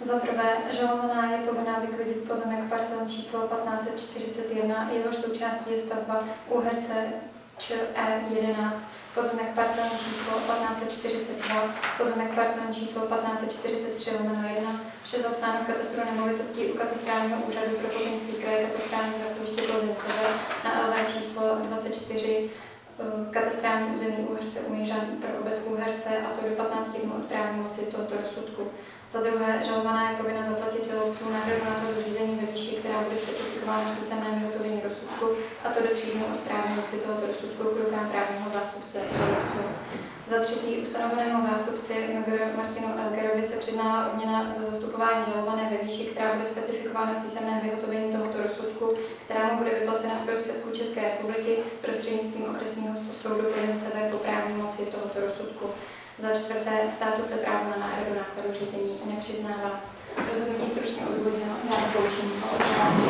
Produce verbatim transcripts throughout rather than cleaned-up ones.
Za prvé, žalovaná je povinná vyklidit pozemek parcelem číslo patnáct set čtyřicet jedna, jehož součástí je stavba Úherce Č E jedenáct, pozemek parcelem číslo patnáct set čtyřicet dva, pozemek parcelem číslo patnáct set čtyřicet tři lomeno jedna, vše zapsáno v katastru nemovitostí u katastrálního úřadu pro Plzeňský kraj, katastrální pracoviště Plzeň Sever na L V číslo dvacet čtyři, katastrální území Úherce Umířan pro obec Úherce, a to do patnácti dnů od právní moci tohoto rozsudku. Za druhé, žalovaná je povinna zaplatit žalobcům náhradu nákladů řízení ve výši, která bude specifikována v písemném vyhotovení rozsudku, a to do tří dnů od právní moci tohoto rozsudku k rukám právního zástupce žalobců. Za třetí, ustanovenému zástupci M G R Martinu Elgerovi se přiznává odměna za zastupování žalované ve výši, která bude specifikována v písemném vyhotovení tohoto rozsudku, která mu bude vyplacena z prostředků České republiky prostřednictvím okresního soudu Plzeň Sever po právní moci tohoto rozsudku. Za čtvrté, státu se právo na náhradu nákladů řízení nepřiznává. Rozhodnutí stručně odůvodněno na poučení a odvolání.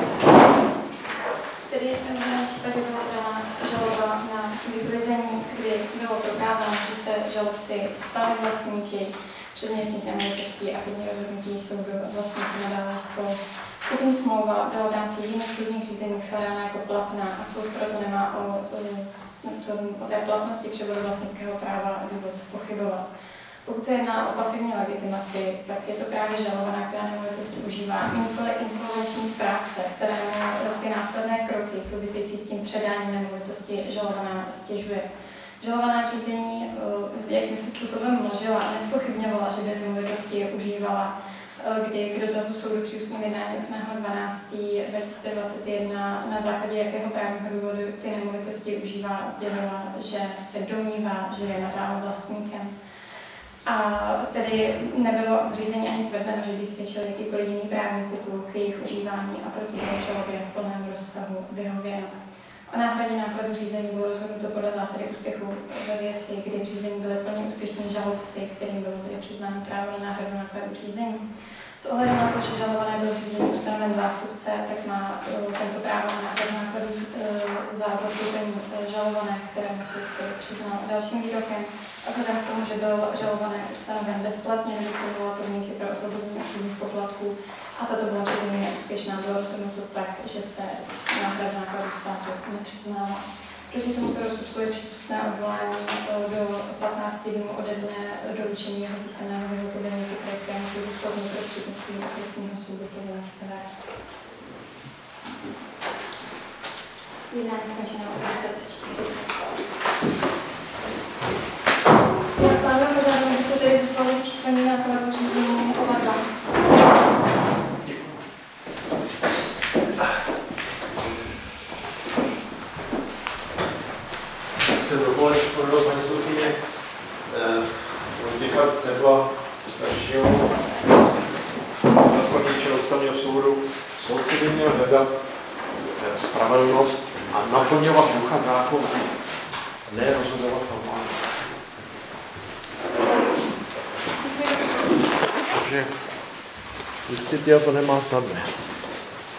Tedy v daném případě byla podána žaloba na vyklizení, kdy bylo prokázáno, že se žalobci stali vlastníky předmětných nemovitostí a pětní rozhodnutí soudu vlastníky nadále jsou. Kupní smlouva byla v rámci jiných soudních řízení shledána jako platná a soud proto nemá o, o, to, o té platnosti převodu vlastnického práva důvod pochybovat. Pokud se jedná o pasivní legitimaci, tak je to právě žalovaná, která nemovitosti užívá, nikoli insolvenční správce, kterému ty následné kroky související s tím předáním nemovitosti žalovaná stěžuje. Žalovaná řízení jakýmsi způsobem mlžila a nespochybňovala, že by nemovitosti užívala, kdy k dotazu soudu při ústním jednání osmého dvanáctého dva tisíce dvacet jedna na základě jakého právního důvodu ty nemovitosti užívá, sdělila, že se domnívá, že je nadále vlastníkem. A tedy nebylo v řízení ani tvrzeno, že by svědčil jakýkoliv jiný právní titul k jejich užívání, a proto bylo žalobě v plném rozsahu vyhověno. O náhradě nákladů řízení bylo rozhodnuto podle zásady úspěchu ve věci, kdy v řízení byly plně úspěšní žalobci, kterým bylo tedy přiznáno právo na náhradu nákladů řízení. S ohledem na to, že žalované bylo řízení ustanoven zástupce, tak má tento právo na náhradu nákladů za zastoupení žalované, kterému soud přiznal dalším výrokem. A vzhledem k tomu, že byl žalované ustanoven bezplatně, nevyplňoval podmínky pro osvobození od soudních poplatků a tato byla řízení neúspěšná, bylo rozhodnuto tak, že se z náhrady nákladů státu nepřiznává. Proti tomuto rozsudku je přípustné odvolání do patnácti dnů ode dne doručení jeho písemného vyhotovení ke krajskému soudu v Plzni prostřednictvím okresního soudu Plzeň Sever. Jednání skončeno o deset čtyřicet. Jak pánové požádám, byste tedy zaslali číslení nákladů řízení oba dva. Jsem dovolený porodil paní soudkyně Vojtěcha Cebla staršího rozhodčího ústavního soudu. Soudci by měl hledat spravedlnost a naplňovat ducha zákona, ne rozhodovat formálně. Takže Justitia to nemá snadné.